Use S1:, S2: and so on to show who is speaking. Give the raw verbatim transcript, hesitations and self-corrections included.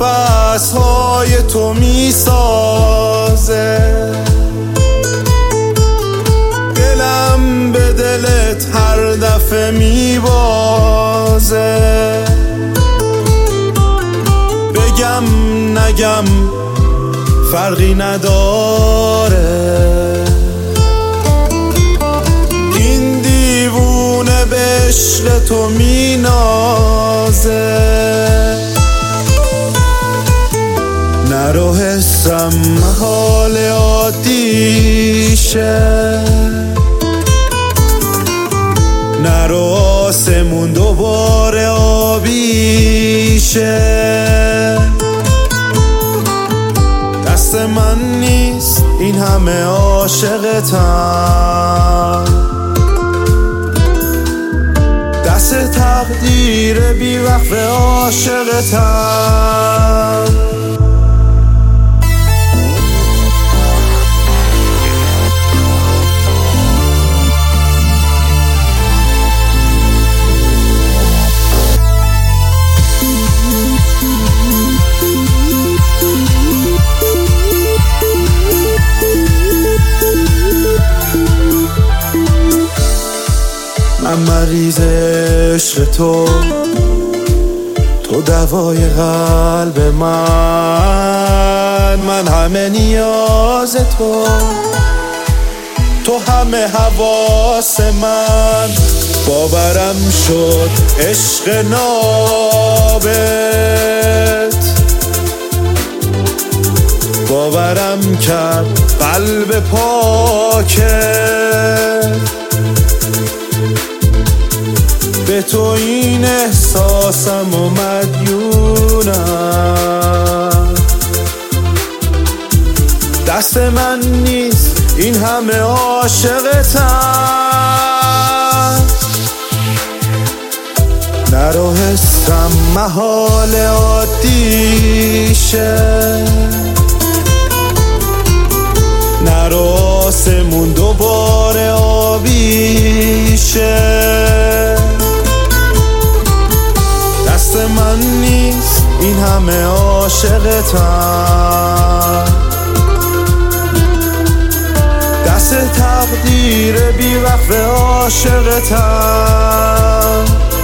S1: نفس‌های تو میسازه، دلم به دلت هر دفعه میبازه. بگم نگم فرقی نداره، این دیوونه به عشق تو مینازه. نرو حسم محال عادیشه، نرو آسمون دوباره آبیشه. دست من نیست این همه عاشقتم، دست تقدیر بی وقف عاشقتم. من مریض عشق تو، تو دوای قلب من، من همه نیاز تو، تو همه حواس من. باورم شد عشق نابت، باورم کرد قلب پاکت. به تو این احساسم و مدیونم، دست من نیست این همه عاشقتم. نرو حسم محال عادیشه، نرو آسمون دوباره آبیشه. دست من نیست این همه عاشقتم، دست تقدیر بی وقف عاشقتم.